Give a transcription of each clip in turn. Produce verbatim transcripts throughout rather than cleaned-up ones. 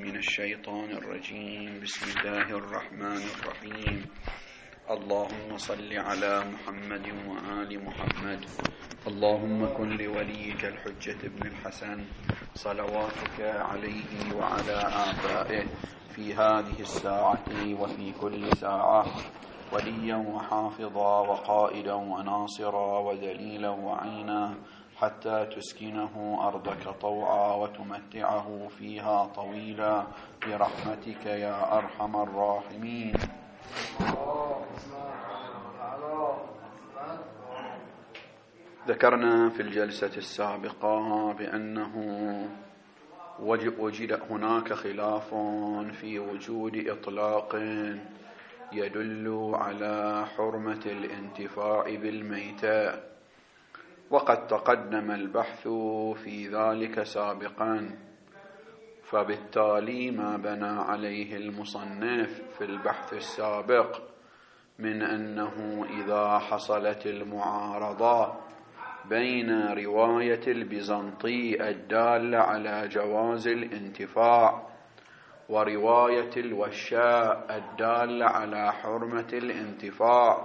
من الشيطان الرجيم. بسم الله الرحمن الرحيم. اللهم صل على محمد وآل محمد. اللهم كن لوليك الحجة ابن الحسن صلواتك عليه وعلى آبائه في هذه الساعة وفي كل ساعة وليا وحافظا وقائدا وناصرا ودليلا وعينا حتى تسكنه أرضك طوعا وتمتعه فيها طويلا برحمتك يا أرحم الراحمين. ذكرنا في الجلسة السابقة بأنه وجد هناك خلاف في وجود إطلاق يدل على حرمة الانتفاع بالميتة، وقد تقدم البحث في ذلك سابقا، فبالتالي ما بنى عليه المصنف في البحث السابق من أنه إذا حصلت المعارضة بين رواية البيزنطي الدالة على جواز الانتفاع ورواية الوشاء الدالة على حرمة الانتفاع،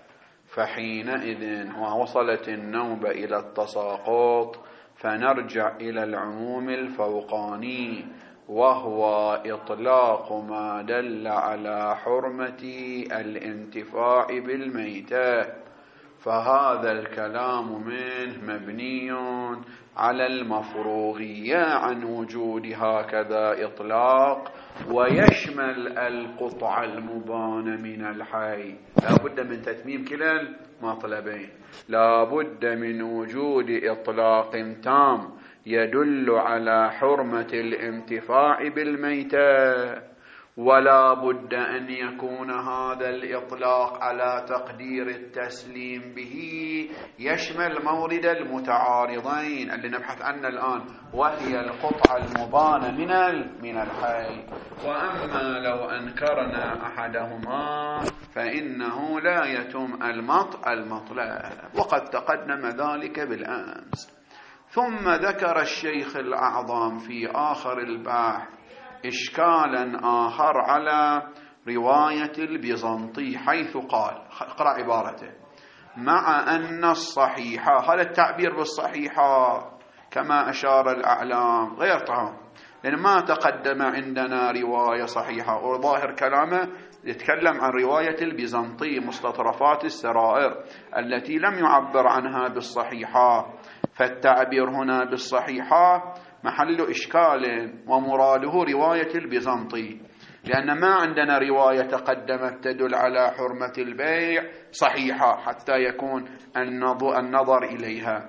فحينئذ ووصلت النوبة إلى التساقط فنرجع إلى العموم الفوقاني، وهو إطلاق ما دل على حرمة الانتفاع بالميتة. فهذا الكلام منه مبني على المفروغية عن وجود هكذا إطلاق، ويشمل القطع المبان من الحي. لا بد من تتميم كلا المطلبين، لا بد من وجود إطلاق تام يدل على حرمة الانتفاع بالميتة، ولا بد أن يكون هذا الإطلاق على تقدير التسليم به يشمل مورد المتعارضين اللي نبحث عنه الآن، وهي القطع المبانة من من الحي. وأما لو أنكرنا أحدهما فإنه لا يتم المط المطلب، وقد تقدم ذلك بالأمس. ثم ذكر الشيخ الأعظم في آخر البحث إشكالا آخر على رواية البيزنطي، حيث قال، اقرأ عبارته: مع أن الصحيحة، هذا التعبير بالصحيحة كما أشار الأعلام غير طعام، لأن ما تقدم عندنا رواية صحيحة، وظاهر كلامه يتكلم عن رواية البيزنطي مستطرفات السرائر التي لم يعبر عنها بالصحيحة، فالتعبير هنا بالصحيحة محل إشكال، ومراده رواية البيزنطي، لأن ما عندنا رواية تقدمت تدل على حرمة البيع صحيحة حتى يكون النظر إليها.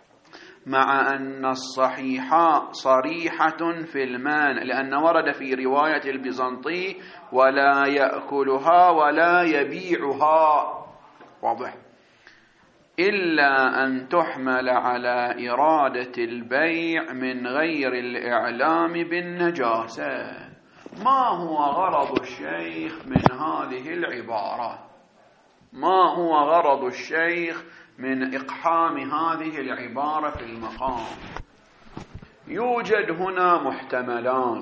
مع أن الصحيحة صريحة في المانع، لأن ورد في رواية البيزنطي ولا يأكلها ولا يبيعها، واضح، إلا أن تحمل على إرادة البيع من غير الإعلام بالنجاسة. ما هو غرض الشيخ من هذه العبارة؟ ما هو غرض الشيخ من إقحام هذه العبارة في المقام؟ يوجد هنا محتملان.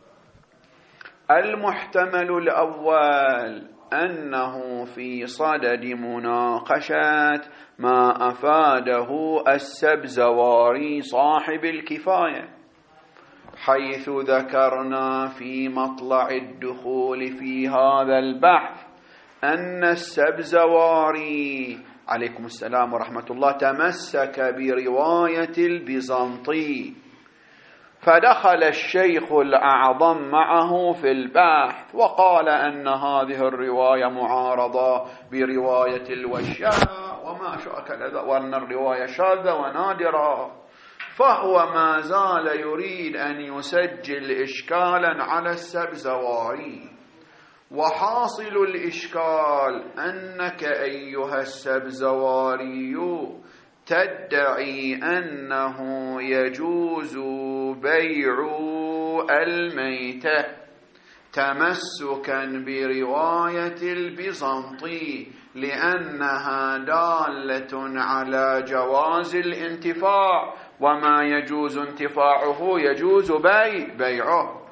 المحتمل الأول أنه في صدد مناقشة ما أفاده السبزواري صاحب الكفاية، حيث ذكرنا في مطلع الدخول في هذا البحث أن السبزواري عليكم السلام ورحمة الله تمسك برواية البيزنطي، فدخل الشيخ الأعظم معه في البحث وقال أن هذه الرواية معارضة برواية الوشاء وما شاكل، وأن الرواية شاذة ونادرة، فهو ما زال يريد أن يسجل إشكالا على السبزواري. وحاصل الإشكال أنك أيها السبزواري تدعي أنه يجوز بيع الميتة تمسكا برواية البيزنطي، لأنها دالة على جواز الانتفاع، وما يجوز انتفاعه يجوز بيع بيعه.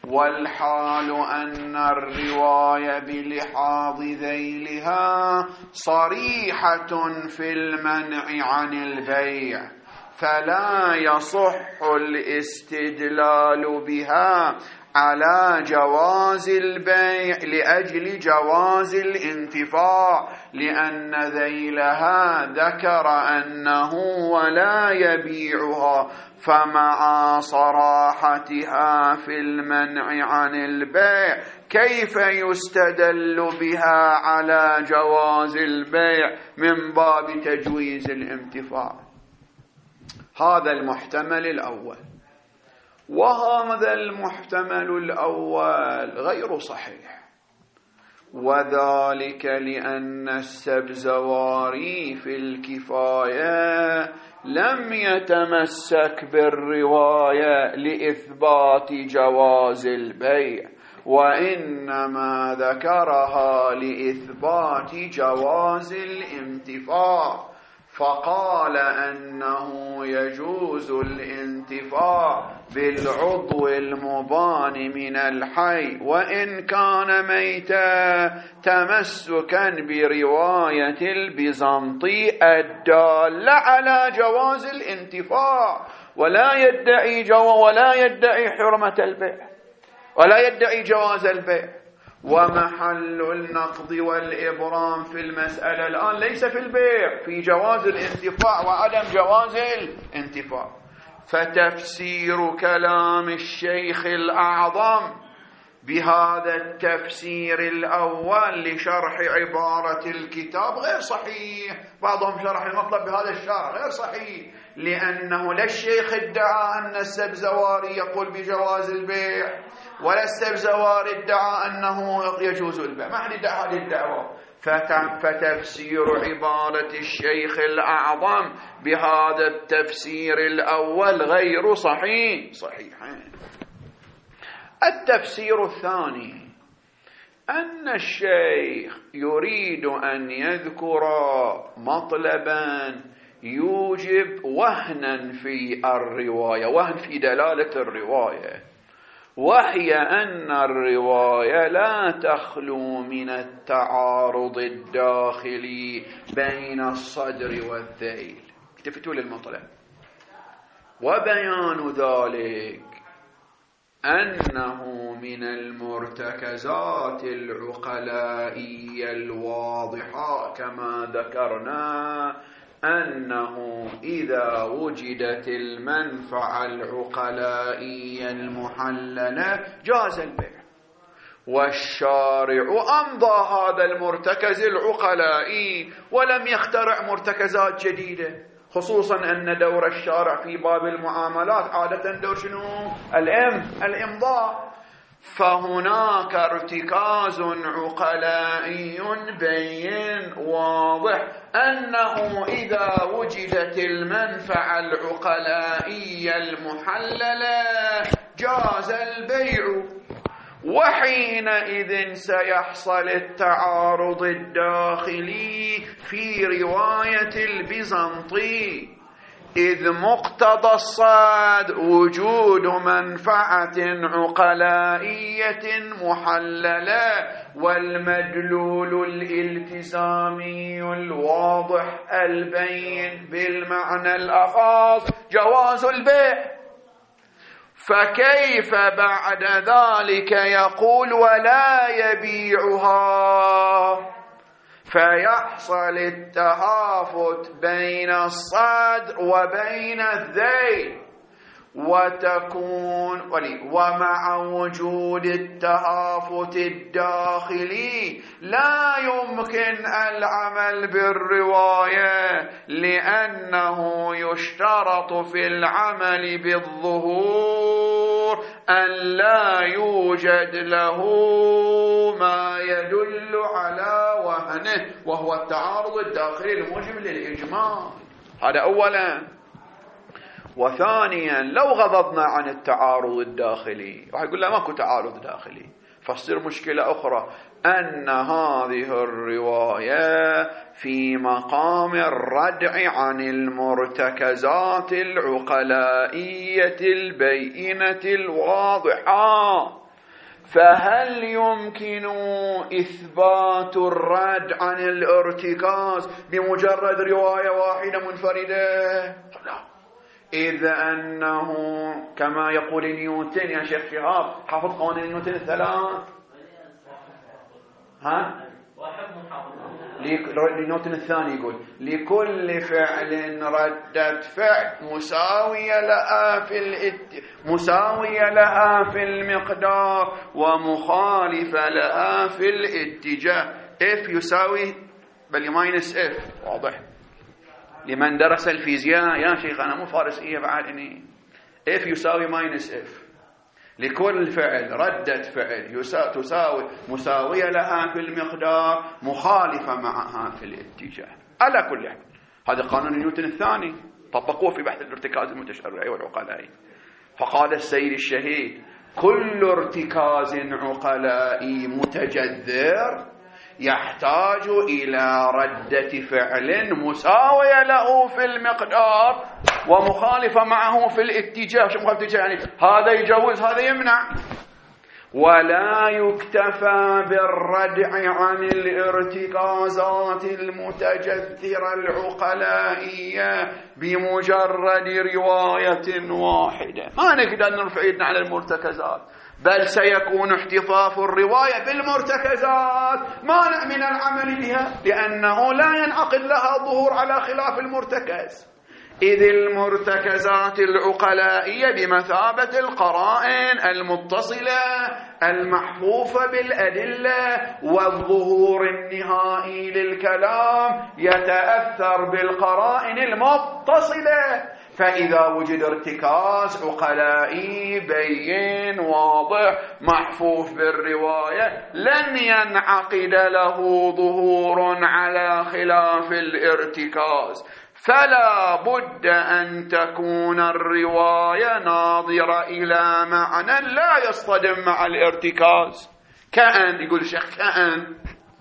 والحال أن الرواية بلحاظ ذيلها صريحة في المنع عن البيع، فلا يصح الاستدلال بها على جواز البيع لأجل جواز الانتفاع، لأن ذيلها ذكر أنه ولا يبيعها، فمع صراحتها في المنع عن البيع كيف يستدل بها على جواز البيع من باب تجويز الانتفاع؟ هذا المحتمل الأول. وهذا المحتمل الأول غير صحيح، وذلك لأن السبزواري في الكفاية لم يتمسك بالرواية لإثبات جواز البيع، وإنما ذكرها لإثبات جواز الانتفاع، فقال أنه يجوز الانتفاع بالعضو المبان من الحي وإن كان ميتا، تمسكا برواية البيزنطي الدالة على جواز الانتفاع، ولا يدعي جو ولا يدعي حرمة البيع ولا يدعي جواز البيع. ومحل النقض والإبرام في المسألة الآن ليس في البيع، في جواز الانتفاع وعدم جواز الانتفاع. فتفسير كلام الشيخ الأعظم بهذا التفسير الأول لشرح عبارة الكتاب غير صحيح. بعضهم شرح المطلب بهذا الشرح غير صحيح، لأنه لا الشيخ ادعى أن السبزواري يقول بجواز البيع، ولا السبزواري ادعى أنه يجوز البيع، ما حد ادعى هذه الدعوة. فتفسير عبارة الشيخ الأعظم بهذا التفسير الأول غير صحيح صحيحين. التفسير الثاني أن الشيخ يريد أن يذكر مطلبا يوجب وهنا في الرواية، وهن في دلالة الرواية، وهي أن الرواية لا تخلو من التعارض الداخلي بين الصدر والذيل. التفتوا للمطلب. وبيان ذلك أنه من المرتكزات العقلائية الواضحة كما ذكرنا أنه إذا وجدت المنفعة العقلائية المحللة جاز البيع، والشارع أمضى هذا المرتكز العقلائي ولم يخترع مرتكزات جديدة، خصوصا أن دور الشارع في باب المعاملات عادة دور شنو؟ الإم الإمضاء. فهناك ارتكاز عقلائي بين واضح أنه إذا وجدت المنفعة العقلائية المحللة جاز البيع، وحينئذ سيحصل التعارض الداخلي في رواية البيزنطي، إذ مقتضى الصاد وجود منفعة عقلائية محللة، والمدلول الالتزامي الواضح البين بالمعنى الأخص جواز البيع. فكيف بعد ذلك يقول ولا يبيعها؟ فيحصل التهافت بين الصدر وبين الذيل، وتكون ومع وجود التهافت الداخلي لا يمكن العمل بالرواية، لأنه يشترط في العمل بالظهور أن لا يوجد له ما يدل على وهنه، وهو التعارض الداخلي الموجب للإجمال. هذا أولا. وثانيا لو غضضنا عن التعارض الداخلي راح يقول لا ماكو تعارض داخلي، فتصير مشكلة أخرى أن هذه الرواية في مقام الردع عن المرتكزات العقلائية البينة الواضحة، فهل يمكن إثبات الرد عن الارتكاز بمجرد رواية واحدة منفردة؟ لا. إذ أنه كما يقول نيوتن يا شيخ شهاب، حافظ قوانين نيوتن الثلاث؟ ها؟ نيوتن الثاني يقول لكل فعل ردة فعل مساوية لها في الات... مساوية لها في المقدار ومخالفة لها في الاتجاه. F يساوي بل ماينس F، واضح لمن درس الفيزياء يا شيخ، أنا مو فارسية بعد إني. F يساوي ماينس F لكل فعل ردة فعل تساوي مساوية لها في المقدار مخالفة معها في الاتجاه. على كل حال هذا قانون نيوتن الثاني طبقوه في بحث الارتكاز المتشرعي والعقلائي. فقال السيد الشهيد كل ارتكاز عقلائي متجذر يحتاج إلى ردة فعل مساوية له في المقدار ومخالفة معه في الاتجاه. شو مخالفة الاتجاه؟ يعني هذا يجوز هذا يمنع. ولا يكتفى بالردع عن الارتكازات المتجذرة العقلائية بمجرد رواية واحدة. ما نقدر نرفع يدنا على المرتكزات، بل سيكون احتفاظ الرواية بالمرتكزات مانع من العمل بها، لأنه لا ينعقد لها ظهور على خلاف المرتكز، إذ المرتكزات العقلائية بمثابة القرائن المتصلة المحفوفة بالأدلة، والظهور النهائي للكلام يتأثر بالقرائن المتصلة. فإذا وجد ارتكاز عقلائي بين واضح محفوف بالرواية لن ينعقد له ظهور على خلاف الارتكاز، فلا بد أن تكون الرواية ناظرة إلى معنى لا يصطدم مع الارتكاز. كأن يقول الشيخ كأن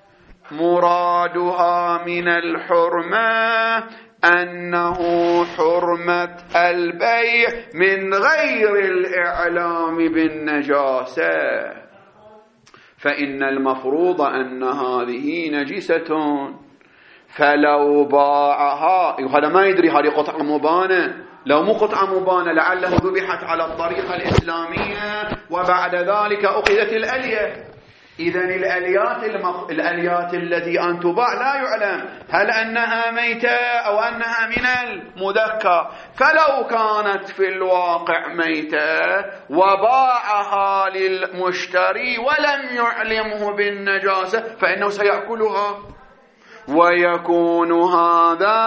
مرادها من الحرمة أنه حرمة البيع من غير الإعلام بالنجاسة، فإن المفروض أن هذه نجسة، فلو باعها هذا ما يدري هذه قطعة مبانة، لو مو قطعة مبانة لعله ذبحت على الطريقة الإسلامية وبعد ذلك أخذت الألية. إذن الأليات, المف... الأليات التي أن تباع لا يعلم هل أنها ميتة أو أنها من المذكى، فلو كانت في الواقع ميتة وباعها للمشتري ولم يعلمه بالنجاسة فإنه سيأكلها، ويكون هذا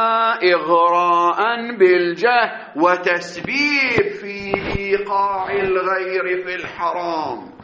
إغراء بالجهل وتسبيب في إيقاع الغير في الحرام.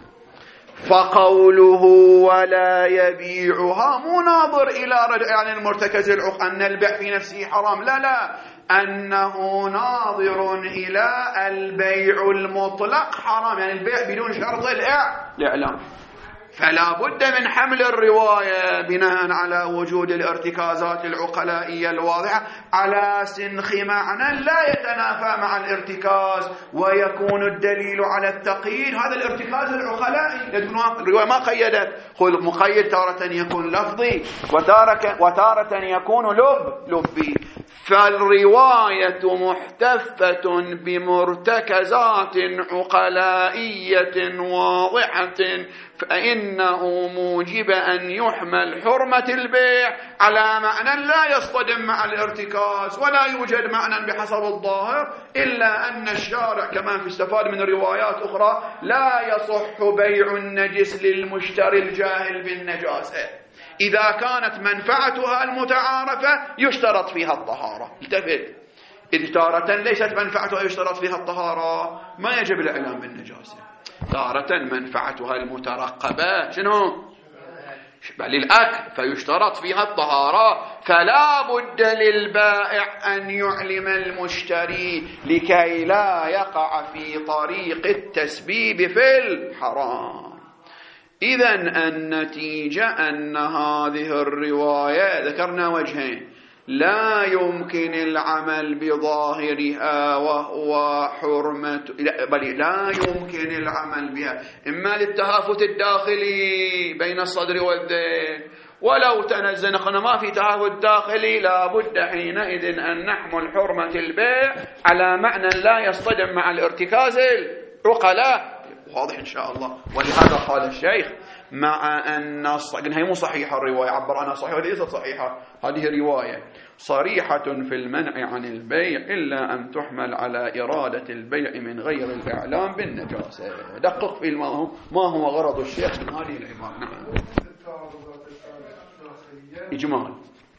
فقوله ولا يبيعها مناظر إلى ردع عن المرتكز العق أن البيع في نفسه حرام، لا لا، أنه ناظر إلى البيع المطلق حرام، يعني البيع بدون شرط الإعلام. فلا بد من حمل الرواية بناء على وجود الارتكازات العقلائية الواضحة على سنخ معنى لا يتنافى مع الارتكاز، ويكون الدليل على التقييد هذا الارتكاز العقلائي. الرواية ما قيدت، قل مقيد تارة يكون لفظي وتارة, وتارة يكون لب لبي. فالرواية محتفة بمرتكزات عقلائية واضحة، فإنه موجب أن يحمل حرمة البيع على معنى لا يصطدم مع الارتكاز، ولا يوجد معنى بحسب الظاهر إلا أن الشارع كما في استفاد من روايات أخرى لا يصح بيع النجس للمشتري الجاهل بالنجاسة إذا كانت منفعتها المتعارفة يشترط فيها الطهارة. التفت، إذ تارة ليست منفعتها يشترط فيها الطهارة ما يجب الإعلام بالنجاسة، تارة منفعتها المترقبة شنو؟ بل الأكل فيشترط فيها الطهارة، فلا بد للبائع أن يعلم المشتري لكي لا يقع في طريق التسبيب في الحرام. إذن النتيجة أن هذه الرواية ذكرنا وجهين، لا يمكن العمل بظاهرها وهو حرمة، بل لا يمكن العمل بها إما للتهافت الداخلي بين الصدر والذهن، ولو تنزلنا ما في تهافت داخلي لابد حينئذ أن نحمل حرمة البيع على معنى لا يصطدم مع الارتكاز العقلاء. واضح إن شاء الله. ولهذا قال الشيخ مع أن قلنا هي مو صحيحة الرواية، عبر عنها صحيحة وليست صحيحة، هذه رواية صريحة في المنع عن البيع إلا أن تحمل على إرادة البيع من غير الإعلام بالنجاسة. دقق في ما هو ما هو غرض الشيخ من هذه العبارة. نعم. إجمال.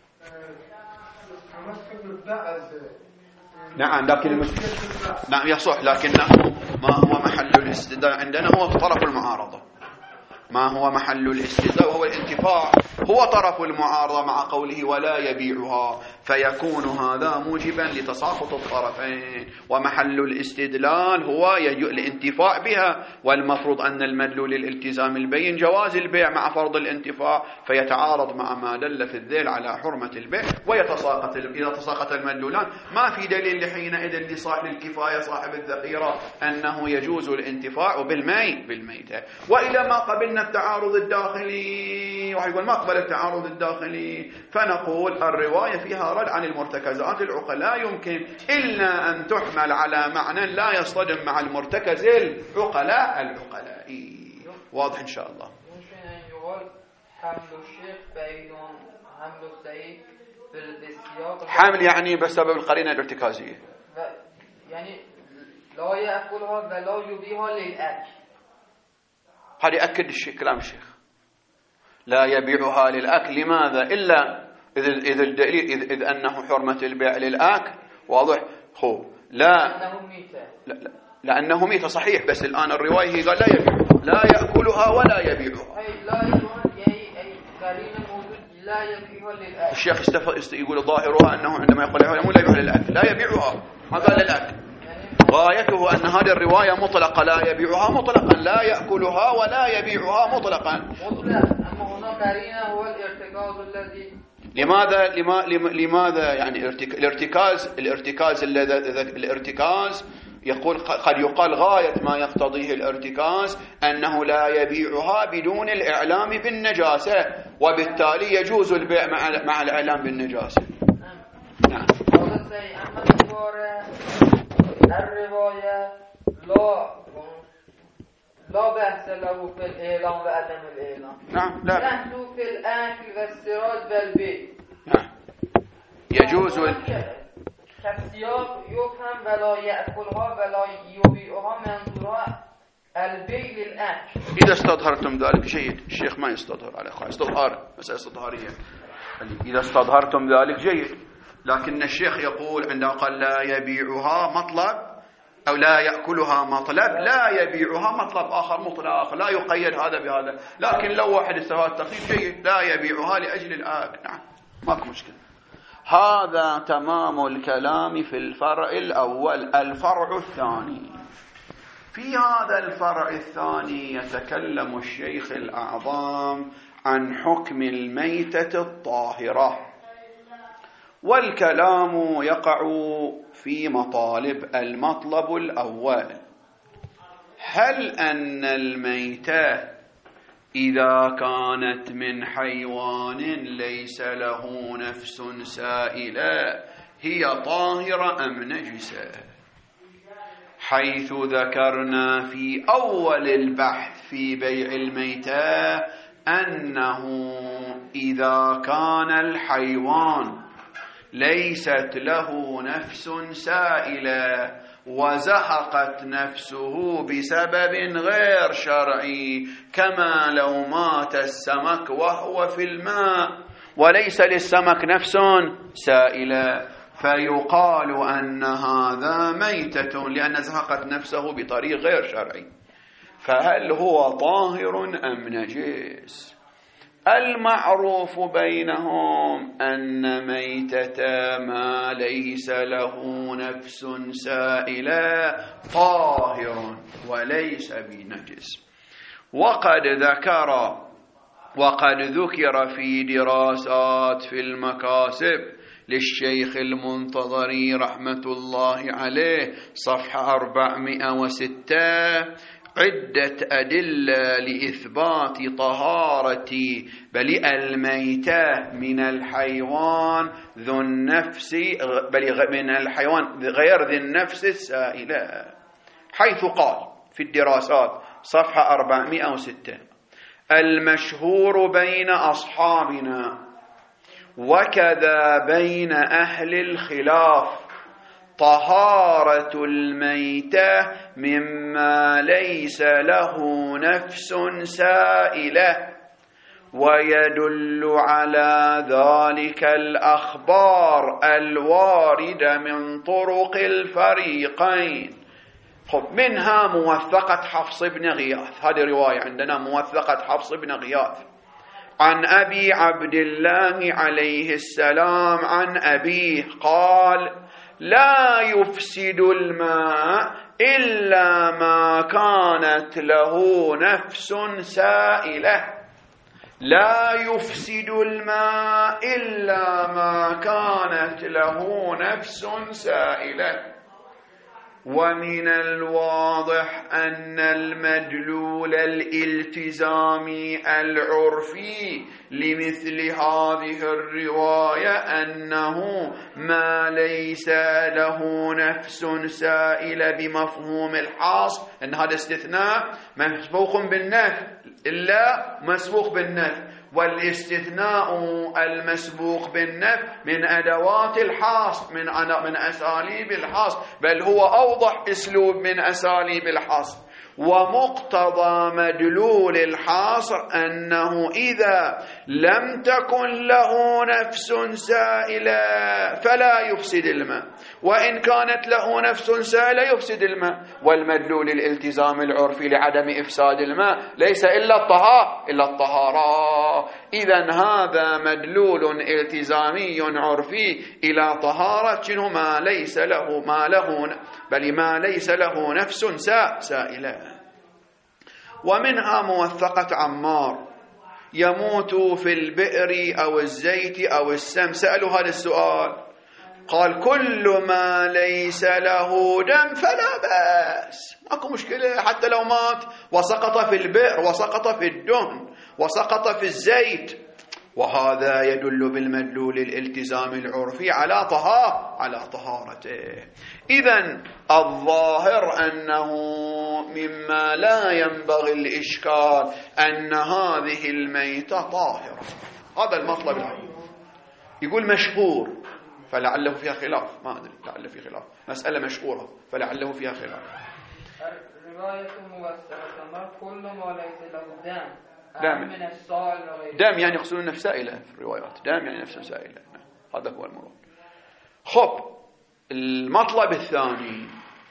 نعم لكن نعم يصح، لكنه ما هو محل الاستدلال عندنا هو طرف المعارضة. ما هو محل الاستدلال وهو الانتفاع، هو طرف المعارضة مع قوله ولا يبيعها، فيكون هذا موجبا لتساقط الطرفين، ومحل الاستدلال هو الانتفاع بها، والمفروض أن المدلول للالتزام البين جواز البيع مع فرض الانتفاع، فيتعارض مع ما دل في الذيل على حرمة البيع ويتساقط. إذا تساقط المدلولان ما في دليل حينئذ لصاحب الكفاية صاحب الذخيرة أنه يجوز الانتفاع بالمي بالميتة. وإلى ما قبلنا التعارض الداخلي، واحد يقول ما قبل التعارض الداخلي، فنقول الرواية فيها رد عن المرتكزات العقلاء، لا يمكن إلا أن تحمل على معنى لا يصطدم مع المرتكز العقلاء العقلائي. واضح إن شاء الله. ممكن أن يقول حمل الشيخ بعيد حمل السيد في السياق، حمل يعني بسبب القرينة الارتكازية، يعني لا يأكلها ولا يبيعها للأكل. هذا يأكد الشيخ كلام الشيخ لا يبيعها للأكل. لماذا؟ إلا إذ إذ الدليل إذ, إذ أنه حرمة البيع للأكل. واضح. خو لا لأنه ميتة. لا, لا لأنه ميتة صحيح، بس الآن الرواية هي قال لا يبيعها، لا يأكلها ولا يبيعها. أي لا يبيعها أي أي قرينة موجود لا يبيعها للأكل. الشيخ استف يقول ظاهرها أنه عندما يقول لا يبيعها للأكل لا يبيعها، ما قال للأكل. غايته أن هذه الرواية مطلقة لا يبيعها مطلقا، لا يأكلها ولا يبيعها مطلقا مطلق. أما هنا قرينة هو الارتكاز الذي لماذا لماذا يعني الارتكاز الارتكاز الارتكاز يقول قد يقال غاية ما يقتضيه الارتكاز أنه لا يبيعها بدون الإعلام بالنجاسة، وبالتالي يجوز البيع مع مع الإعلام بالنجاسة. نعم. الرواية لا لا بحث له في الإعلام وعدم الإعلام. نعم. لا بحث في الأكل والسراج والبيع. نعم. يجوز كالسياق يفهم ولا يأكلها ولا يبيعها منظورها البيع للأكل. إذا استظهرتم ذلك جيد. الشيخ ما يستظهر على إخوة استظهار مسألة استظهارية. إذا استظهرتم ذلك جيد، لكن الشيخ يقول عندما قال لا يبيعها مطلب أو لا يأكلها مطلب، لا يبيعها مطلب آخر مطلب آخر، لا يقيد هذا بهذا. لكن لو واحد استوى التقييد جيد، لا يبيعها لأجل الآكل. نعم ماكو مشكلة. هذا تمام الكلام في الفرع الأول. الفرع الثاني، في هذا الفرع الثاني يتكلم الشيخ الأعظم عن حكم الميتة الطاهرة، والكلام يقع في مطالب. المطلب الأول: هل أن الميتة إذا كانت من حيوان ليس له نفس سائلة هي طاهرة أم نجسة؟ حيث ذكرنا في أول البحث في بيع الميتة أنه إذا كان الحيوان ليست له نفس سائلة وزهقت نفسه بسبب غير شرعي، كما لو مات السمك وهو في الماء وليس للسمك نفس سائلة، فيقال أن هذا ميتة لأن زهقت نفسه بطريق غير شرعي. فهل هو طاهر أم نجس؟ المعروف بينهم أن ميتة ما ليس له نفس سائلة طاهر وليس بنجس. وقد ذكر وقد ذكر في دراسات في المكاسب للشيخ المنتظري رحمة الله عليه صفحة أربعمائة وستة عدة أدلة لإثبات طهارة بل الميتة من الحيوان ذو النفس بل من الحيوان غير ذي النفس السائلة، حيث قال في الدراسات صفحة أربعمائة وستة: المشهور بين أصحابنا وكذا بين أهل الخلاف طهارة الميتة مما ليس له نفس سائلة، ويدل على ذلك الأخبار الواردة من طرق الفريقين. خب، منها موثقة حفص بن غياث، هذه رواية عندنا موثقة حفص بن غياث عن أبي عبد الله عليه السلام عن أبيه قال: لا يفسد الماء إلا ما كانت له نفس سائلة. لا يفسد الماء إلا ما كانت له نفس سائلة. ومن الواضح أن المدلول الالتزامي العرفي لمثل هذه الرواية أنه ما ليس له نفس سائلة بمفهوم الحاصل، أن هذا استثناء مسبوق بالنفي إلا مسبوق بالنفي، والاستثناء المسبوق بالنفي من أدوات الحصر، من من أساليب الحصر، بل هو أوضح أسلوب من أساليب الحصر. ومقتضى مدلول الحاصر أنه إذا لم تكن له نفس سائلة فلا يفسد الماء، وإن كانت له نفس سائلة يفسد الماء. والمدلول الالتزام العرفي لعدم إفساد الماء ليس إلا الطهارة إلا الطهارة. إذن هذا مدلول التزامي عرفي إلى طهارة شنو ما ليس له ما له بل ما ليس له نفس سائلة. ومنها موثقة عمار يموت في البئر أو الزيت أو السم. سألوا هذا السؤال قال: كل ما ليس له دم فلا بأس، ماكو مشكلة، حتى لو مات وسقط في البئر وسقط في الدهن وسقط في الزيت. وهذا يدل بالمدلول الالتزام العرفي على طهارة على طهارته. إذن الظاهر أنه مما لا ينبغي الإشكال أن هذه الميتة طاهرة. هذا المطلب العام. يقول مشهور فلعله فيها خلاف، ما أدري، لعل فيه خلاف، مسألة مشهورة فلعله فيها خلاف. الرواية موثقة كل ما ليس له دم دم من السائل دم يعني يقصدون نفس سائلة في الروايات، دم يعني نفس سائلة، هذا هو المراد. خب، المطلب الثاني: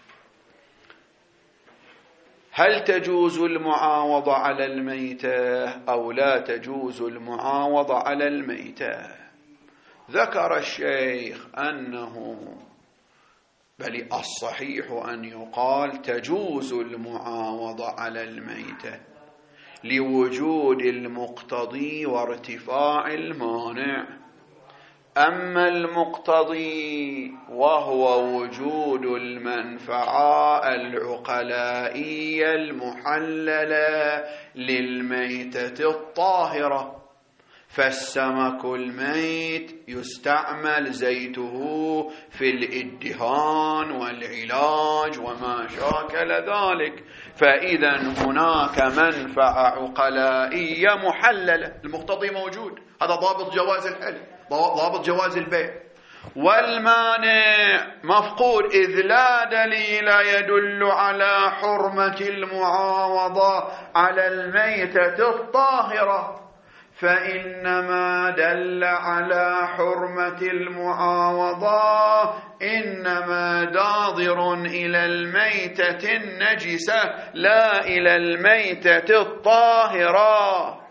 هل تجوز المعاوضة على الميتة أو لا تجوز المعاوضة على الميتة؟ ذكر الشيخ أنه بل الصحيح أن يقال تجوز المعاوضة على الميتة لوجود المقتضي وارتفاع المانع. أما المقتضي وهو وجود المنفعة العقلائية المحللة للميتة الطاهرة، فالسمك الميت يستعمل زيته في الإدهان والعلاج وما شاكل ذلك، فإذا هناك منفعة عقلائية محللة، المقتضي موجود، هذا ضابط جواز الحل، ضابط جواز البيع. والمانع مفقود، إذ لا دليل يدل على حرمة المعاوضة على الميتة الطاهرة، فإنما دل على حرمة المعاوضة إنما ناظر إلى الميتة النجسة لا إلى الميتة الطاهرة.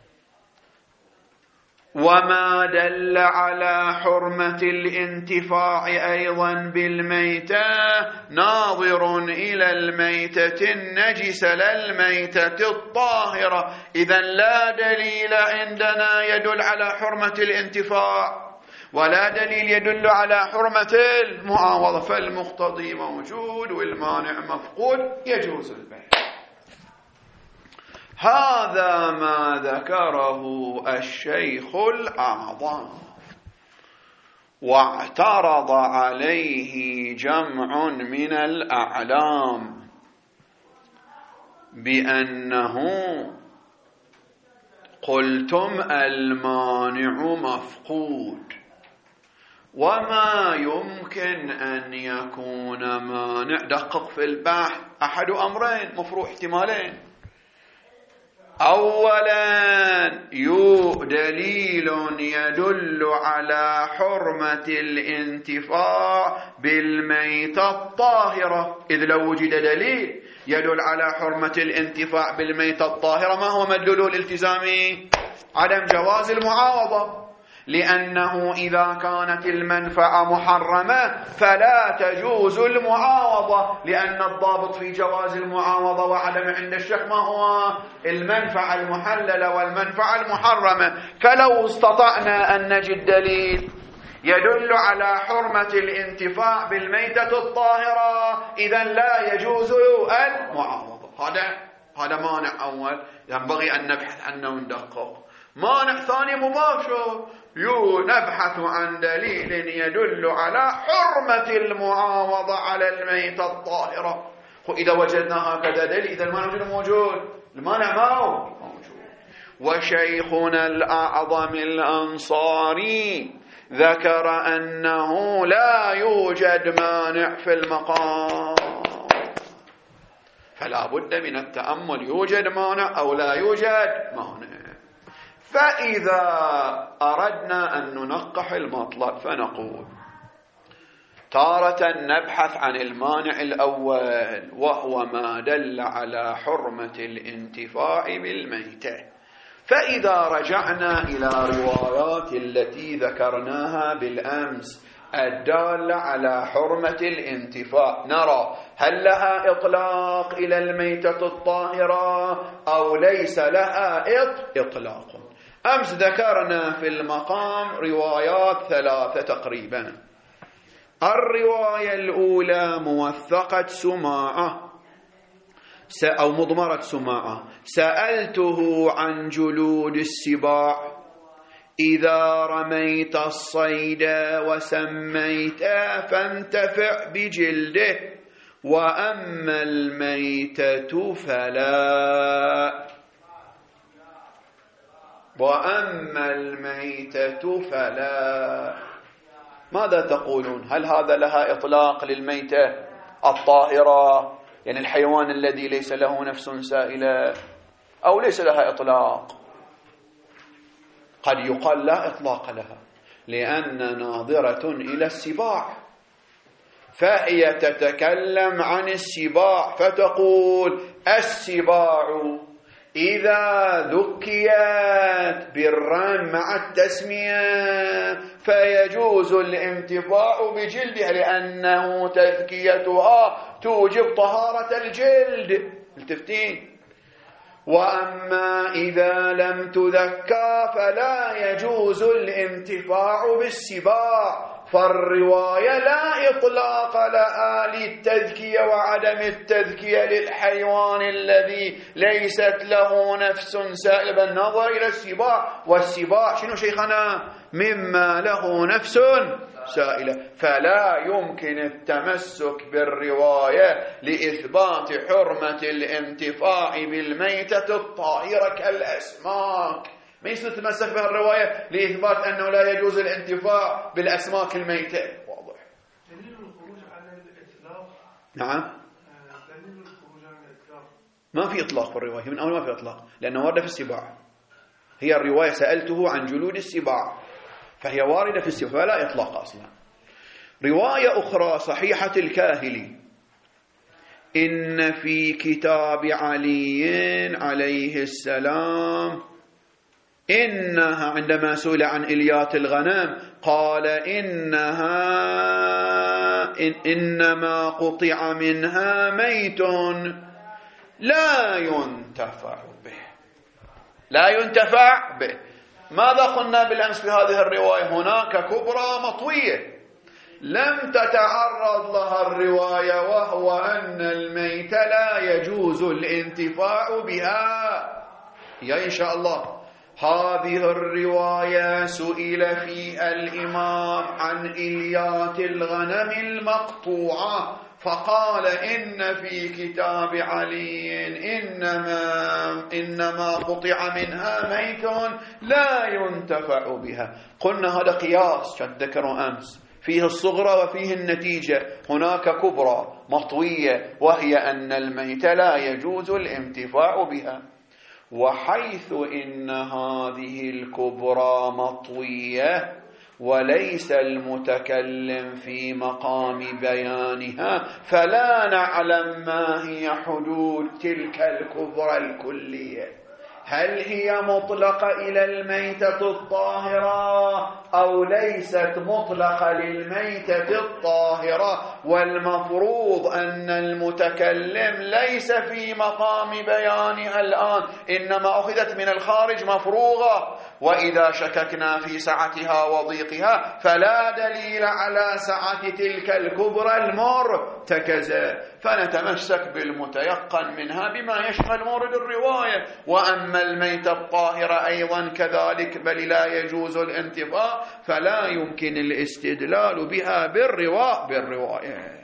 وما دل على حرمة الانتفاع أيضا بالميتة ناظر إلى الميتة النجسة لا الميتة الطاهرة. إذن لا دليل عندنا يدل على حرمة الانتفاع، ولا دليل يدل على حرمة المعاوضة، فالمقتضي موجود والمانع مفقود، يجوز البيع. هذا ما ذكره الشيخ الأعظم، واعترض عليه جمع من الأعلام بأنه قلتم المانع مفقود، وما يمكن أن يكون مانع. دقق في البحث، أحد أمرين مفروض احتمالين: أولا يو دليل يدل على حرمة الانتفاع بالميتة الطاهرة، إذ لو وجد دليل يدل على حرمة الانتفاع بالميتة الطاهرة ما هو مدلوله الالتزامي؟ عدم جواز المعاوضة، لأنه إذا كانت المنفعة محرمة فلا تجوز المعاوضة، لأن الضابط في جواز المعاوضة وعدم عند الشك ما هو؟ المنفعة المحللة والمنفعة المحرمة. فلو استطعنا أن نجد دليل يدل على حرمة الانتفاع بالميتة الطاهرة إذن لا يجوز المعاوضة. هذا هذا مانع أول ينبغي أن نبحث عنه وندقق. مانع ثاني مباشر، يو نبحث عن دليل يدل على حرمة المعاوضة على الميتة الطاهرة. وإذا وجدنا هكذا دليل إذا المانع موجود، المانع ما موجود. وشيخنا الأعظم الأنصاري ذكر أنه لا يوجد مانع في المقام، فلا بد من التأمل، يوجد مانع أو لا يوجد مانع. فإذا أردنا أن ننقح المطلب فنقول تارة نبحث عن المانع الأول وهو ما دل على حرمة الانتفاع بالميتة. فإذا رجعنا إلى روايات التي ذكرناها بالأمس الدالة على حرمة الانتفاع، نرى هل لها إطلاق إلى الميتة الطاهرة أو ليس لها إطلاق. أمس ذكرنا في المقام روايات ثلاثة تقريبا. الرواية الأولى موثقة سماعة أو مضمرة سماعة: سألته عن جلود السباع إذا رميت الصيد وسميت فانتفع بجلده، وأما الميتة فلا وأما الميتة فلا. ماذا تقولون؟ هل هذا لها إطلاق للميتة الطاهرة، يعني الحيوان الذي ليس له نفس سائلة، أو ليس لها إطلاق؟ قد يقال لا إطلاق لها، لأن ناظرة إلى السباع، فهي تتكلم عن السباع فتقول السباع إذا ذكيت بالرم مع التسمية فيجوز الانتفاع بجلدها، لأنه تذكيتها توجب طهارة الجلد. التفتين. وأما إذا لم تذكى فلا يجوز الانتفاع بالسباع، فالرواية لا إطلاق لها للتذكية وعدم التذكية للحيوان الذي ليست له نفس سائلة، بالنظر إلى السباع، والسباع شنو شيخنا؟ مما له نفس سائلة. فلا يمكن التمسك بالرواية لإثبات حرمة الانتفاع بالميتة الطاهرة كالأسماك، ما يصير تتمسك بها الرواية لإثبات أنه لا يجوز الانتفاع بالأسماك الميتة. واضح. دليل الخروج عن الإطلاق. نعم. دليل الخروج عن الإطلاق. ما في إطلاق في الرواية، من أول ما في إطلاق، لأنه واردة في السباع. هي الرواية سألته عن جلود السباع، فهي واردة في السباع، فلا إطلاق أصلا. رواية أخرى صحيحة الكاهلي: إن في كتاب علي عليه السلام إنها، عندما سئل عن إليات الغنم قال إنها إن إنما قطع منها ميت لا ينتفع به، لا ينتفع به. ماذا قلنا بالأمس في هذه الرواية؟ هناك كبرى مطوية لم تتعرض لها الرواية، وهو أن الميت لا يجوز الانتفاع بها. يا إن شاء الله هذه الرواية سئل فيها الإمام عن إليات الغنم المقطوعة فقال إن في كتاب علي إنما, إنما قطع منها ميت لا ينتفع بها. قلنا هذا قياس كان ذكروا أمس، فيه الصغرى وفيه النتيجة. هناك كبرى مطوية وهي أن الميت لا يجوز الانتفاع بها، وحيث إن هذه الكبرى مطوية وليس المتكلم في مقام بيانها فلا نعلم ما هي حدود تلك الكبرى الكلية. هل هي مطلقة إلى الميتة الطاهرة أو ليست مطلقة للميتة الطاهرة؟ والمفروض أن المتكلم ليس في مقام بيانها الآن، إنما أخذت من الخارج مفروغة، وإذا شككنا في سعتها وضيقها فلا دليل على سعة تلك الكبرى المرتكزة، فنتمسك بالمتيقن منها بما يشمل مورد الرواية. وأما الميتة الطاهرة أيضا كذلك بل لا يجوز الانتفاع، فلا يمكن الاستدلال بها بالرواية بالرواية.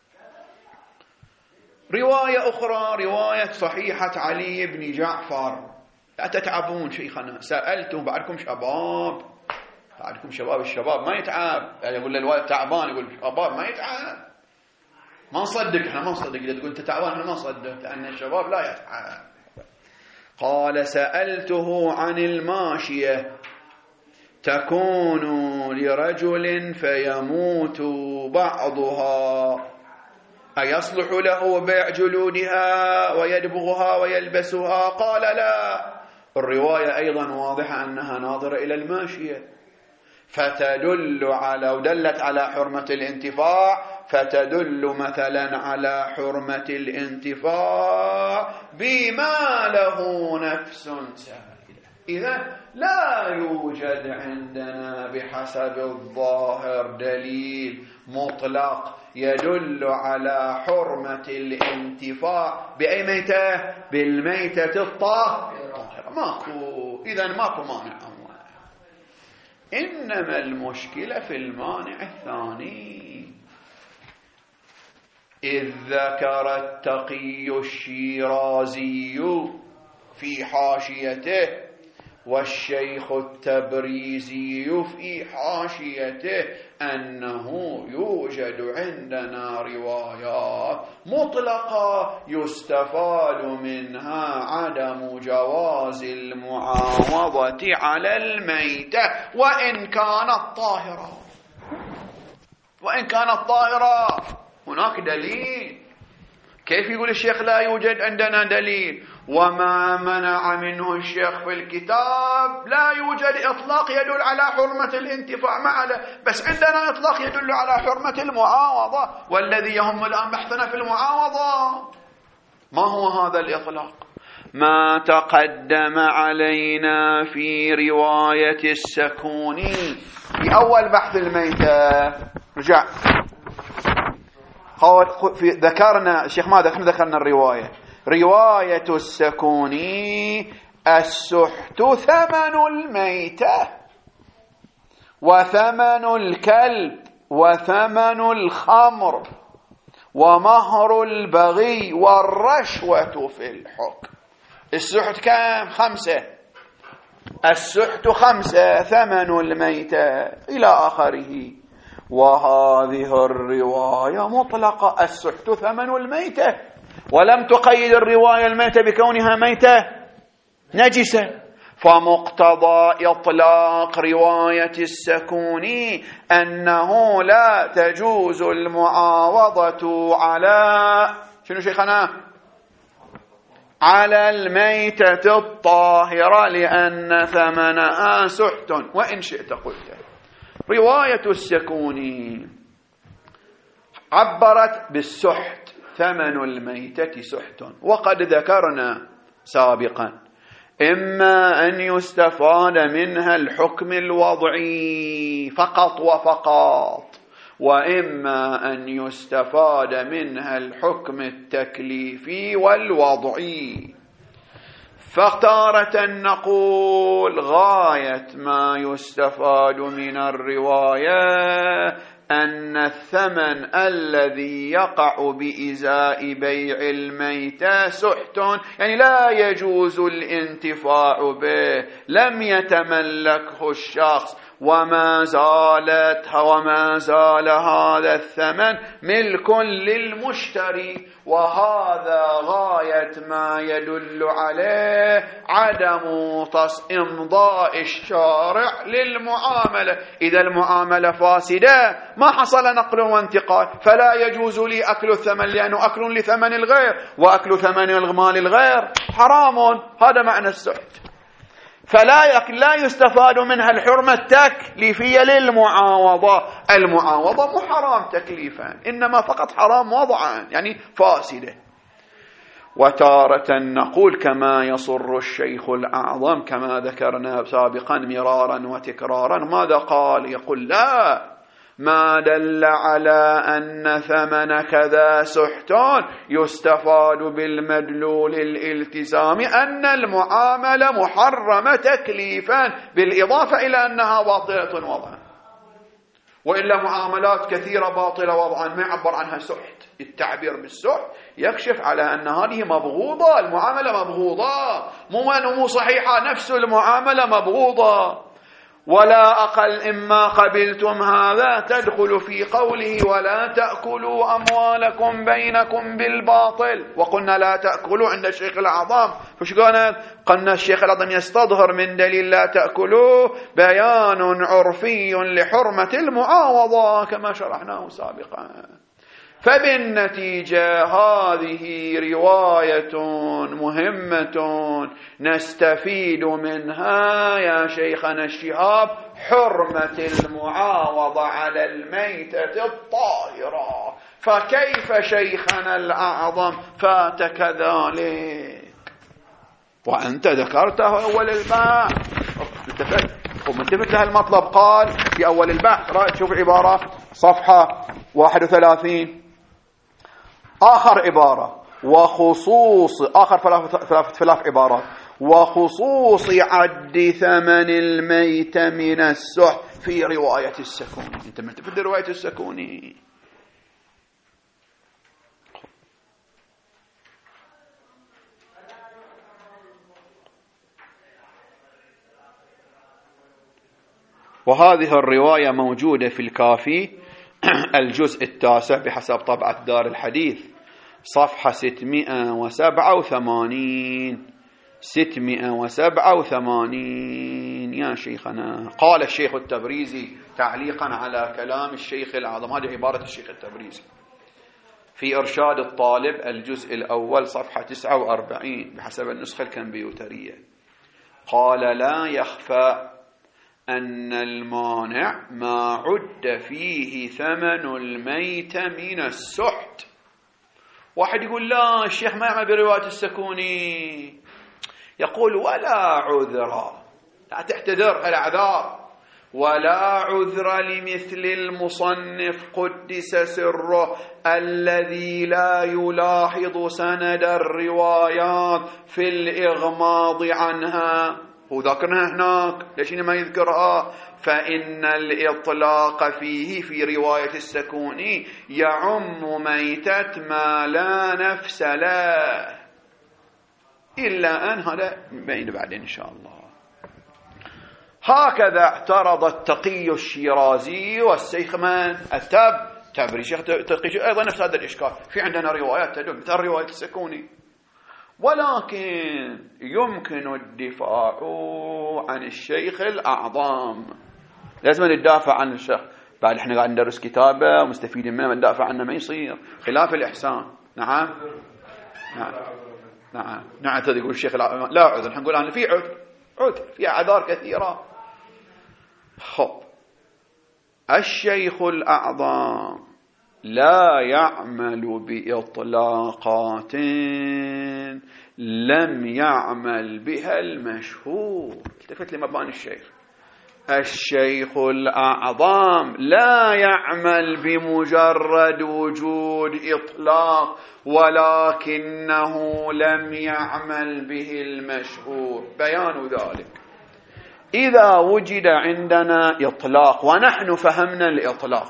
رواية أخرى رواية صحيحة علي بن جعفر. لا تتعبون شيخنا، سألتم بعدكم شباب، بعدكم شباب، الشباب ما يتعب، يعني يقول للوالد تعبان يقول شباب ما يتعب، ما نصدق، احنا ما نصدق إذا تقول انت تعبان احنا ما نصدق، لأن الشباب لا يتعب. قال سألته عن الماشية تكون لرجل فيموت بعضها أيصلح له بيع جلودها ويدبغها ويلبسها؟ قال لا. الرواية أيضا واضحة أنها ناظرة إلى الماشية، فتدل على ودلت على حرمة الانتفاع، فتدل مثلا على حرمة الانتفاع بما له نفس سائلة. إذا لا يوجد عندنا بحسب الظاهر دليل مطلق يدل على حرمة الانتفاع بأي ميتة؟ بالميتة الطاهرة. ماكو، إذا ماكو مانع. إنما المشكلة في المانع الثاني، إذ ذكر التقي الشيرازي في حاشيته والشيخ التبريزي في حاشيته أنه يوجد عندنا روايات مطلقة يستفاد منها عدم جواز المعاوضة على الميتة وإن كانت طاهرة، وإن كانت طاهرة. هناك دليل. كيف يقول الشيخ لا يوجد عندنا دليل؟ وما منع منه الشيخ في الكتاب لا يوجد إطلاق يدل على حرمة الانتفاع معه، بس عندنا إطلاق يدل على حرمة المعاوضة، والذي يهم الآن بحثنا في المعاوضة. ما هو هذا الإطلاق؟ ما تقدم علينا في رواية السكوني في أول بحث الميتة. رجع في ذكرنا الشيخ ما ذكرنا ذكرنا الرواية رواية السكوني السحت ثمن الميتة وثمن الكلب وثمن الخمر ومهر البغي والرشوة في الحكم. السحت كم؟ خمسة. السحت خمسة، ثمن الميتة إلى آخره. وهذه الرواية مطلقة، السحت ثمن الميتة، ولم تقيد الرواية الميتة بكونها ميتة نجسة. فمقتضى إطلاق رواية السكوني أنه لا تجوز المعاوضة على شنو شيخنا؟ على الميتة الطاهرة لأن ثمنها سحت، وإن شئت قلت. رواية السكوني عبرت بالسحت، ثمن الميتة سحت، وقد ذكرنا سابقا إما أن يستفاد منها الحكم الوضعي فقط وفقط، وإما أن يستفاد منها الحكم التكليفي والوضعي. فتارة نقول غاية ما يستفاد من الرواية أن الثمن الذي يقع بإزاء بيع الميتة سحت، يعني لا يجوز الانتفاع به، لم يتملكه الشخص، وما زالت وما زال هذا الثمن ملك للمشتري. وهذا غاية ما يدل عليه عدم إمضاء الشارع للمعاملة. إذا المعاملة فاسدة ما حصل نقل وانتقال، فلا يجوز لي أكل الثمن، لأنه أكل لثمن الغير، وأكل ثمن المال الغير حرام. هذا معنى السحت. فلا لا يستفاد منها الحرمة التكليفية للمعاوضة. المعاوضة مو حرام تكليفا، إنما فقط حرام وضعا، يعني فاسدة. وتارة نقول كما يصر الشيخ الأعظم كما ذكرنا سابقا مرارا وتكرارا، ماذا قال؟ يقول لا، ما دل على أن ثمن كذا سحتان يستفاد بالمدلول الالتزام أن المعاملة محرمة تكليفا، بالإضافة إلى أنها باطلة وضعا. وإلا معاملات كثيرة باطلة وضعا ما يعبر عنها سحت. التعبير بالسحت يكشف على أن هذه مبغوضة، المعاملة مبغوضة، مو مو صحيحة، نفس المعاملة مبغوضة. ولا أقل إما قبلتم هذا تدخل في قوله ولا تأكلوا أموالكم بينكم بالباطل. وقلنا لا تأكلوا عند الشيخ الأعظم، فش قلنا؟ قلنا الشيخ الأعظم يستظهر من دليل لا تأكلوا بيان عرفي لحرمة المعاوضة كما شرحناه سابقا. فبالنتيجة هذه رواية مهمة نستفيد منها يا شيخنا الشهاب حرمة المعاوضة على الميتة الطاهرة. فكيف شيخنا الأعظم فاتك ذلك وأنت ذكرته أول البحث؟ ومنتبه له المطلب. قال في أول البحث، رأيت شوف عبارة صفحة واحد وثلاثين آخر عبارة وخصوص آخر ثلاث ثلاث عبارات وخصوص عد ثمن الميت من السحت في رواية السكوني. انت منتبه لرواية السكوني. وهذه الرواية موجودة في الكافي الجزء التاسع بحسب طبعة دار الحديث صفحة ستمائة وسبعة وثمانين ستمائة وسبعة وثمانين يا شيخنا. قال الشيخ التبريزي تعليقا على كلام الشيخ الأعظم، هذه عبارة الشيخ التبريزي في إرشاد الطالب الجزء الأول صفحة تسعة وأربعين بحسب النسخة الكمبيوترية، قال لا يخفى أن المانع ما عد فيه ثمن الميت من السحت. واحد يقول لا الشيخ ما يعمل برواية السكوني، يقول ولا عذر، لا تعتذر الأعذار، ولا عذر لمثل المصنف قدس سره الذي لا يلاحظ سند الروايات في الإغماض عنها. هو ذكرها هناك، ليش ما يذكرها؟ فإن الإطلاق فيه في رواية السكوني يعم ميتة ما لا نفس له، إلا أن هذا بين بعدين إن شاء الله. هكذا اعترض التقي الشيرازي والشيخ من التب تبري شيخ تقي أيضا نفس هذا الإشكال. في عندنا روايات تدل مثل رواية السكوني، ولكن يمكن الدفاع عن الشيخ الأعظم. لازم ندافع عن الشيخ، بعد احنا قاعد ندرس كتابه ومستفيدين منه، ندافع عنه ما يصير خلاف الإحسان. نعم نعم نعم نعم يقول الشيخ الأعظم لا عذر، نحن نقول عنه في عذر، عذر في أعذار كثيرة. خب الشيخ الأعظم لا يعمل بإطلاقات لم يعمل بها المشهور. التفت لمباني الشيخ. الشيخ الأعظم لا يعمل بمجرد وجود إطلاق، ولكنه لم يعمل به المشهور. بيان ذلك: إذا وجد عندنا إطلاق ونحن فهمنا الإطلاق،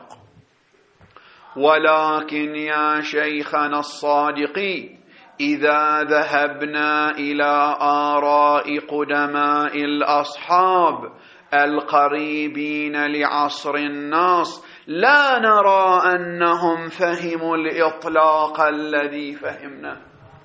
ولكن يا شيخنا الصادقي إذا ذهبنا إلى آراء قدماء الأصحاب القريبين لعصر النص لا نرى أنهم فهموا الإطلاق الذي فهمنا،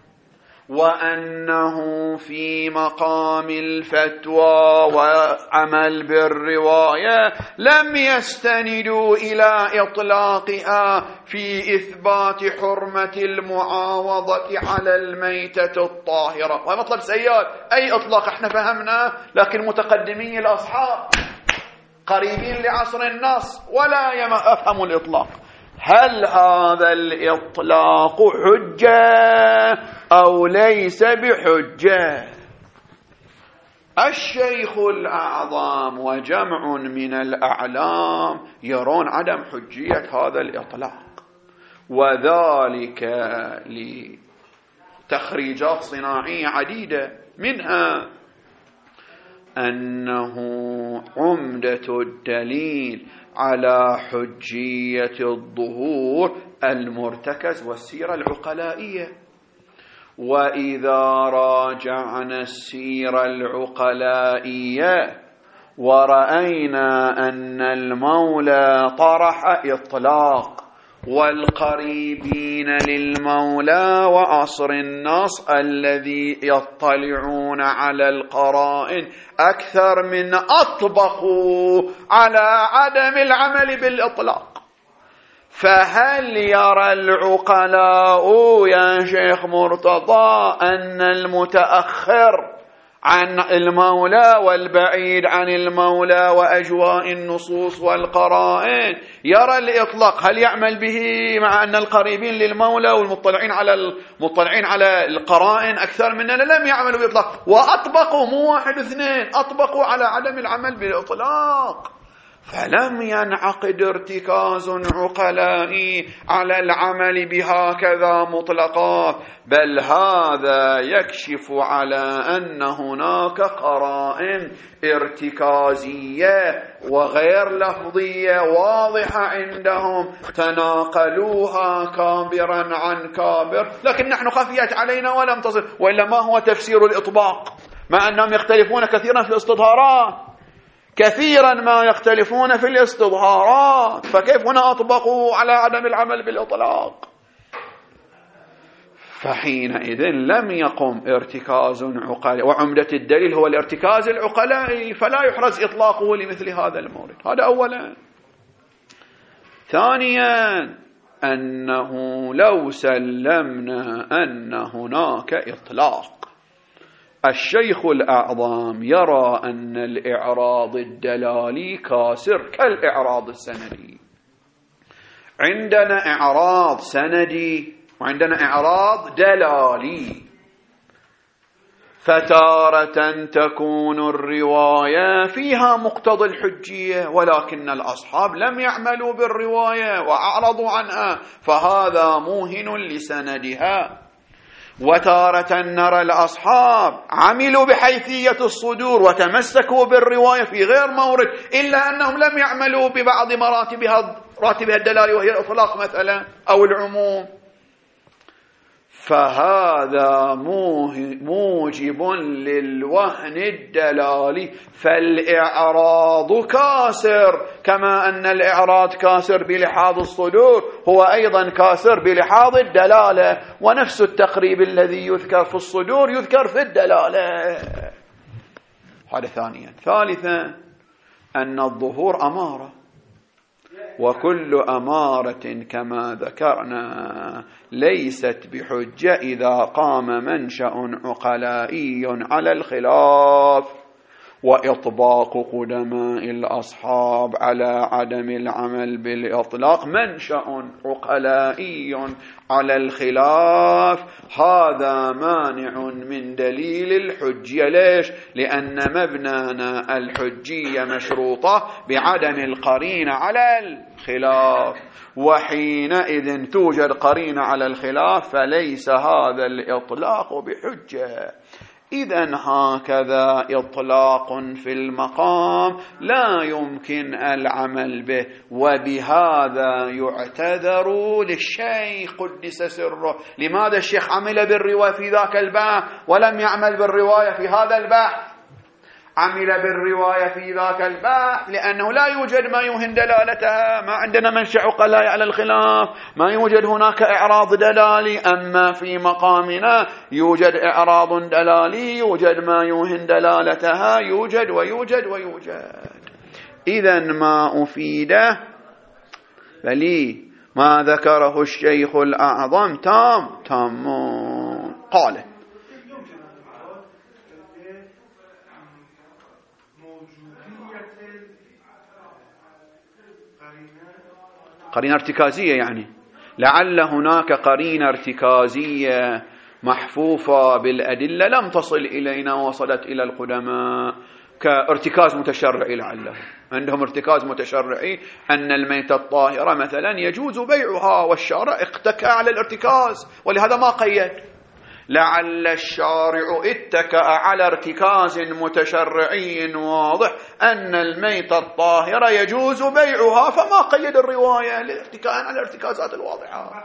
وأنه في مقام الفتوى وعمل بالرواية لم يستندوا إلى إطلاقها في إثبات حرمة المعاوضة على الميتة الطاهرة. وهذا مطلب سياد. أي إطلاق احنا فهمنا، لكن متقدمي الأصحاب قريبين لعصر النص ولا يفهموا الإطلاق. هل هذا الإطلاق حجة أو ليس بحجة؟ الشيخ الأعظم وجمع من الأعلام يرون عدم حجية هذا الإطلاق، وذلك لتخريجات صناعية عديدة، منها أنه عمدة الدليل على حجية الظهور المرتكز والسيرة العقلائية. وإذا راجعنا السيرة العقلائية ورأينا أن المولى طرح إطلاق، والقريبين للمولى وعصر النص الذي يطلعون على القرائن أكثر من أطبقوا على عدم العمل بالإطلاق. فهل يرى العقلاء يا شيخ مرتضى أن المتأخر عن المولى والبعيد عن المولى وأجواء النصوص والقرائن يرى الإطلاق هل يعمل به، مع أن القريبين للمولى والمطلعين على المطلعين على القرائن أكثر مننا لم يعملوا بإطلاق، وأطبقوا مو واحد اثنين، أطبقوا على عدم العمل بالإطلاق. فلم ينعقد ارتكاز عقلائي على العمل بهكذا مطلقات، بل هذا يكشف على أن هناك قرائن ارتكازية وغير لفظية واضحة عندهم تناقلوها كابرا عن كابر، لكن نحن خفيت علينا ولم تصل. وإلا ما هو تفسير الإطباق؟ مع أنهم يختلفون كثيرا في الاستظهارات، كثيرا ما يختلفون في الاستظهارات، فكيف هنا أطبقوا على عدم العمل بالإطلاق؟ فحينئذ لم يقم ارتكاز عقلائي، وعمدة الدليل هو الارتكاز العقلائي، فلا يحرز إطلاقه لمثل هذا المورد. هذا أولا. ثانيا أنه لو سلمنا أن هناك إطلاق، الشيخ الأعظم يرى أن الإعراض الدلالي كاسر كالإعراض السندي. عندنا إعراض سندي وعندنا إعراض دلالي، فتارة تكون الرواية فيها مقتضى الحجية ولكن الأصحاب لم يعملوا بالرواية وأعرضوا عنها، فهذا موهن لسندها. وتارة نرى الأصحاب عملوا بحيثية الصدور وتمسكوا بالرواية في غير مورد، إلا أنهم لم يعملوا ببعض مراتبها راتبها الدلالة وهي الإطلاق مثلا أو العموم. فهذا موجب للوهن الدلالي، فالإعراض كاسر، كما أن الإعراض كاسر بلحاظ الصدور هو أيضا كاسر بلحاظ الدلالة، ونفس التقريب الذي يذكر في الصدور يذكر في الدلالة. هذا ثانيا. ثالثا أن الظهور أمارة، وكل أمارة كما ذكرنا ليست بحجة إذا قام منشأ عقلائي على الخلاف، وإطباق قدماء الأصحاب على عدم العمل بالإطلاق منشأ عقلائي على الخلاف، هذا مانع من دليل الحجية. ليش؟ لأن مبنانا الحجية مشروطة بعدم القرينة على الخلاف، وحينئذ توجد قرينة على الخلاف فليس هذا الإطلاق بحجة. إذن هكذا إطلاق في المقام لا يمكن العمل به، وبهذا يعتذر للشيخ قدس سره. لماذا الشيخ عمل بالرواية في ذاك البحث ولم يعمل بالرواية في هذا البحث؟ عمل بالرواية في ذاك البحث لأنه لا يوجد ما يوهن دلالتها، ما عندنا منشأ عقلاء على الخلاف، ما يوجد هناك إعراض دلالي. أما في مقامنا يوجد إعراض دلالي، يوجد ما يوهن دلالتها، يوجد ويوجد ويوجد. إذن ما أفيده فلي ما ذكره الشيخ الأعظم تام تام. قال قرينة ارتكازية، يعني لعل هناك قرينة ارتكازية محفوفة بالأدلة لم تصل إلينا وصلت إلى القدماء، كارتكاز متشرعي. لعله عندهم ارتكاز متشرعي أن الميتة الطاهرة مثلا يجوز بيعها، والشارع اتكأ على الارتكاز ولهذا ما قيد. لعل الشارع اتكأ على ارتكاز متشرعي واضح أن الميتة الطاهرة يجوز بيعها فما قيد الرواية لاتكاء على الارتكازات الواضحة.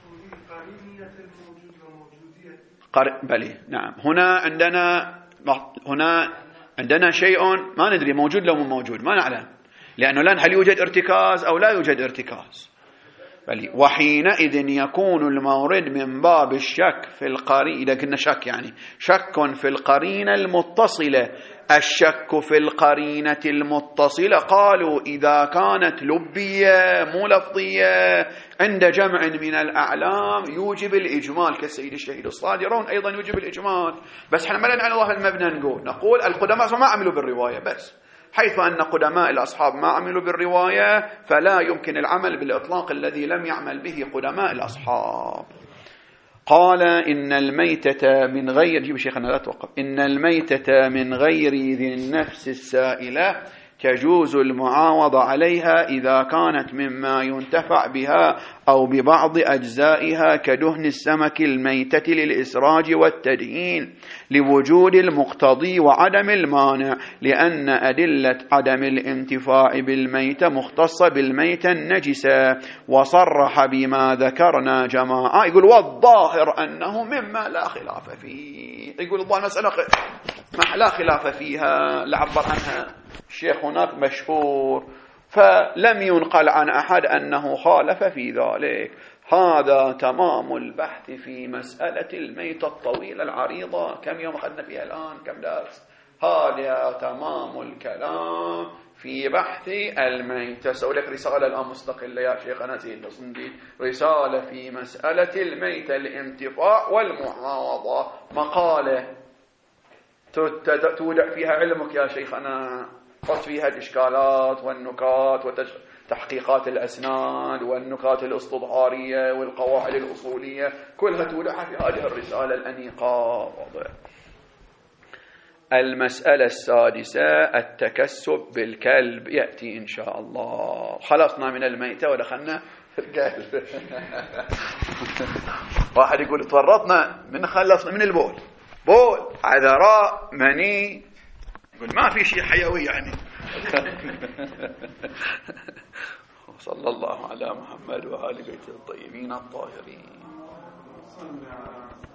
بلي نعم، هنا عندنا هنا عندنا شيء ما ندري موجود لو مو موجود، ما نعلم، لأنه لن هل يوجد ارتكاز أو لا يوجد ارتكاز. وحينئذ يكون المورد من باب الشك في القرينة. إذا كنا شك يعني شك في القرينة المتصلة. الشك في القرينة المتصلة قالوا إذا كانت لبية مو لفظية عند جمع من الأعلام يوجب الإجمال، كالسيد الشهيد الصادرون أيضا يوجب الإجمال. بس احنا ما لنا على الله المبنى نقول نقول القدماء ما عملوا بالرواية، بس حيث أن قدماء الأصحاب ما عملوا بالرواية فلا يمكن العمل بالإطلاق الذي لم يعمل به قدماء الأصحاب. قال إن الميتة من غير جيب شيخنا لا توقف إن الميتة من غير ذي النفس السائلة تجوز المعاوضة عليها إذا كانت مما ينتفع بها أو ببعض أجزائها كدهن السمك الميتة للإسراج والتدهين، لوجود المقتضي وعدم المانع، لأن أدلة عدم الانتفاع بالميتة مختصة بالميتة النجسة. وصرح بما ذكرنا جماعة، يقول والظاهر أنه مما لا خلاف فيه. يقول الظاهر مسألة لا خلاف فيها لعبر عنها الشيخ هناك مشهور، فلم ينقل عن أحد أنه خالف في ذلك. هذا تمام البحث في مسألة الميتة الطويلة العريضة. كم يوم أخذنا فيها الآن؟ كم درس؟ هذا تمام الكلام في بحث الميتة. سأقول لك رسالة الآن مستقلة يا شيخنا زين الصندي، رسالة في مسألة الميتة الانتفاع والمعاوضة، مقالة تودع فيها علمك يا شيخنا، حط فيها الإشكالات والنكات وتحقيقات الأسناد والنكات الاستظهارية والقواعد الأصولية، كلها تودعها في هذه الرسالة الأنيقة. المسألة السادسة التكسب بالكلب يأتي إن شاء الله. خلصنا من الميتة ودخلنا في الكلب. واحد يقول تورطنا من خلصنا من البول، بول عذراء مني، يقول ما في شيء حيوي يعني. صلى الله على محمد وآل بيته الطيبين الطاهرين.